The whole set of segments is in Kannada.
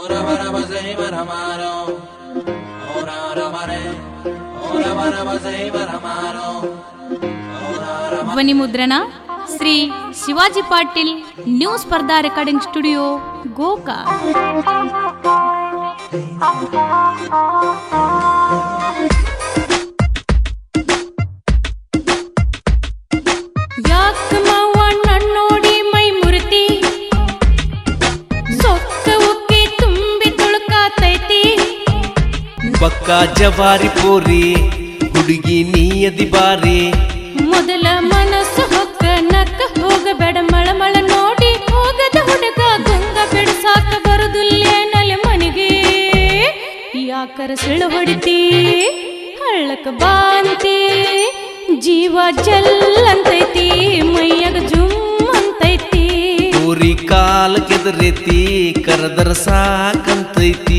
ಧ್ವನಿ ಮುದ್ರಣ Shri Shivaji Patil new Spardha recording studio Gokak. ಪಕ್ಕ ಜವಾರಿ ಪೋರಿ ಹುಡುಗಿ ನೀಯದಿ ಬಾರಿ ಮೊದಲ ಮನಸ್ಸು ಹೊಕ್ಕ ನಕ್ಕ ಹೋಗಬೇಡ ಮಳಮಳ ನೋಡಿ ಹೋಗದ ಹುಡುಗ ಗಂಗ ಬಿಡ್ಸಾಕ ಬರುದಿಲ್ಲೇನಲೆ ಮನೆಗೆ ಯಾಕರ ಸಿಳ ಹೊಡಿತಿ ಹಳ್ಳಕ ಬಾಂತಿ ಜೀವ ಜಲ್ಲಂತೈತಿ ಮೈಯಾಗ ಜುಮ್ ಅಂತೈತಿ ಪೋರಿ ಕಾಲ ಕೆದರೈತಿ ಕರದರ ಸಾಕಂತೈತಿ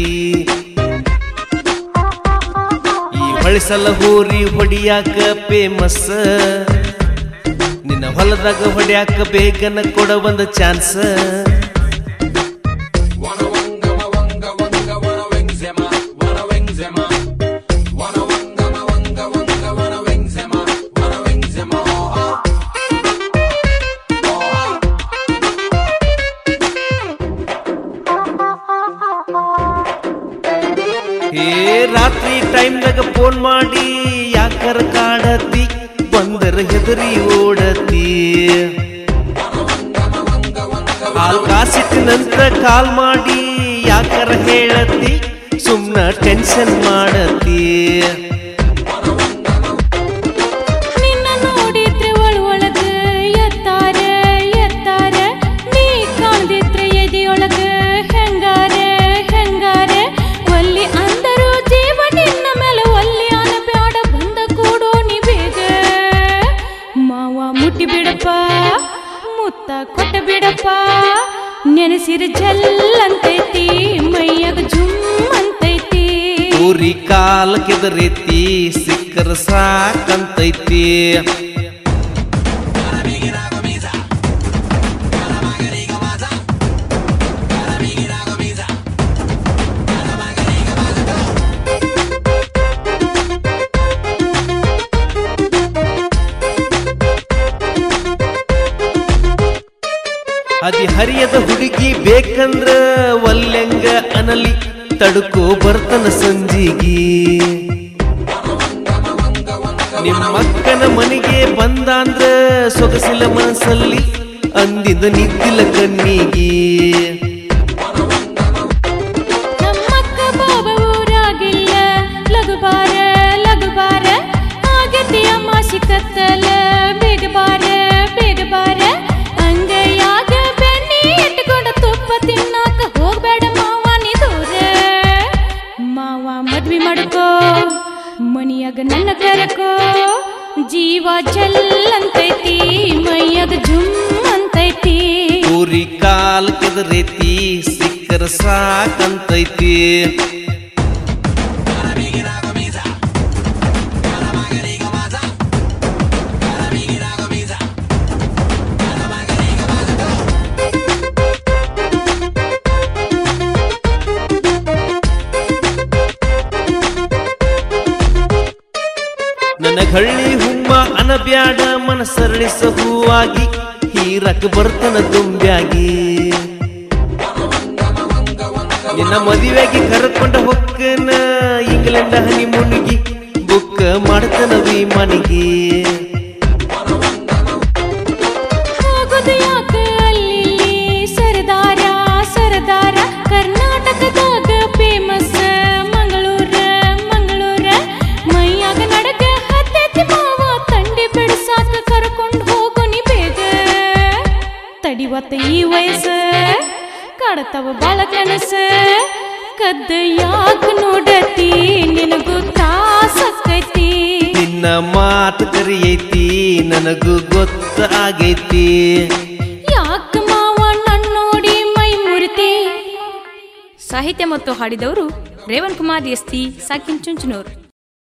ಹೊಳಿಸಲ ಹೋರಿ ಹೊಡಿಯಾಕ ಫೇಮಸ್ ನಿನ್ನ ಹೊಲದಾಗ ಹೊಡ್ಯಾಕ ಬೇಗನ ಕೊಡ ಒಂದು ಚಾನ್ಸ್ ರಾತ್ರಿ ಟೈಮ್ದಾಗ ಫೋನ್ ಮಾಡಿ ಯಾಕರ ಕಾಡತಿ ಬಂದರ ಹೆದರಿ ಓಡತಿ ಕಾಸಿಟ್ಟ ನಂತರ ಕಾಲ್ ಮಾಡಿ ಯಾಕರ ಹೇಳತಿ ಸುಮ್ನ ಟೆನ್ಷನ್ ಮಾಡತಿ ನಿನ್ನ ನೋಡಿದ್ರೆ ಒಳಗ ಎತ್ತಾರ ಎತ್ತಾರ ನೀ ಕಾಣ್ದಿದ್ರೆ ಎದಿಯೊಳಗ ಹೆಂಗಾರ ಹೆಂಗಾರ ಒಲ್ಲಿ ಅಂದರು ಜೀವ ನಿನ್ನ ಮೇಲೆ ಒಲ್ಲಿ ಅನಬ್ಯಾಡ ಬಂದ ಕೂಡೋ ನೀ ಬೇಗ ಮಾವ ಮುಟ್ಟಿ ಬಿಡಪ್ಪ ಮುತ್ತ ಕೊಟ್ಟ ಬಿಡಪ್ಪ ನೆನೆಸಿರ ಜಲ್ಲಂತೈತಿ ಮೈಯಾಗ ಜುಮ್ ಅಂತೈತಿ ಊರಿ ಕಾಲ ಕೆದರೈತಿ ಸಿಕ್ಕರ ಸಾಕಂತೈತಿ ಅದಿ ಹರಿಯದ ಹುಡುಗಿ ಬೇಕಂದ್ರ ಒಲ್ಲೆಂಗ ಅನಲಿ ತಡುಕೋ ಬರ್ತನ ಸಂಜಿಗಿ ನಿಮ್ಮಕ್ಕನ ಮನೆಗೆ ಬಂದಾಂದ್ರ ಸೊಗಸಿಲ ಮನಸ್ಸಲ್ಲಿ ಅಂದಿದ ನಿದ್ದಿಲ ಕಣ್ಣಿಗಿ ನಮ್ಮಕ್ಕ ಬಾಬ ಊರಾಗಿಲ್ಲ ಲಗುಬಾರ ಲಗುಬಾರ ಆಗತಿಯ ಮಾಸಿ ಕತ್ತಲ ಬೇಗ ಬಾರ ಬೇಗ ಬಾರ ಅಂಗೈಯಾಗ ಬೆಣ್ಣಿ ಇಟ್ಕೊಂಡ ತುಪ್ಪ ತಿನ್ನಾಕ ಹೋಗ್ಬೇಡ ಮಾವ ನೀ ದೂರ ಮಾವ ಮದ್ವಿ ಮಾಡ್ಕೋ ಮನಿಯಾಗ ನನ್ನ ಕರಕೋ ಜೀವ ಜಲ್ಲಂತೈತಿ ಮೈಯಾಗ ಜುಮ್ ಅಂತೈತಿ ಊರಿ ಕಾಲ ಕೆದರೈತಿ ಸಿಕ್ಕರ ಸಾಕಂತೈತಿ ನನ್ನ ಹಳ್ಳಿ ಹುಮ್ಮ ಅನಬ್ಯಾಡ ಮನಸರಳಿಸ ಹೂವಾಗಿ ಹೀರಕ ಬರ್ತನ ತುಂಬ್ಯಾಗಿ ನಿನ್ನ ಮದುವೆಗೆ ಕರ್ಕೊಂಡ ಹೊಕ್ಕನ ಇಂಗ್ಲೆಂಡ ಹನಿ ಮುನಿಗಿ ಬುಕ್ಕ ಮಾಡ್ತನ ವಿಮಾನಿಗೆ ಹೋಗುದು ಯಾಕ ಅಲ್ಲಿ ಸರದಾರ ಸರದಾರ ಕರ್ನಾಟಕದಾಗ ಫೇಮಸ್ ಮಂಗಳೂರ ಮಂಗಳೂರ ಮೈಯಾಗ ನಡಕ ಹತ್ತೈತಿ ಮಾವ ತಂಡಿ ಬಿಡ್ಸಾಕ ಕರ್ಕೊಂಡು ಹೋಗು ನೀ ಬೇಗ ತಡಿವತ್ತ ಈ ವಯಸ್ಸ ಕಾಡತವ ಬಾಳ ಕನಸ ಕದ್ದ ಯಾಕ ನೋಡತಿ ನಿನಗೂ ತ್ರಾಸಕ್ಕೈತಿ ನಿನ್ನ ಮಾತು ಕರಿಯೈತಿ ನನಗೂ ಗೊತ್ತಾಗೈತಿ ಯಾಕ ಮಾವ ನನ್ನೋಡಿ ಮೈ ಮುರಿತಿ. ಸಾಹಿತ್ಯ ಮತ್ತು ಹಾಡಿದವರು ರೇವಣ್ ಕುಮಾರ್ ಎಸ್ತಿ ಸಾಕಿನ್ ಚುಂಚನೂರ್.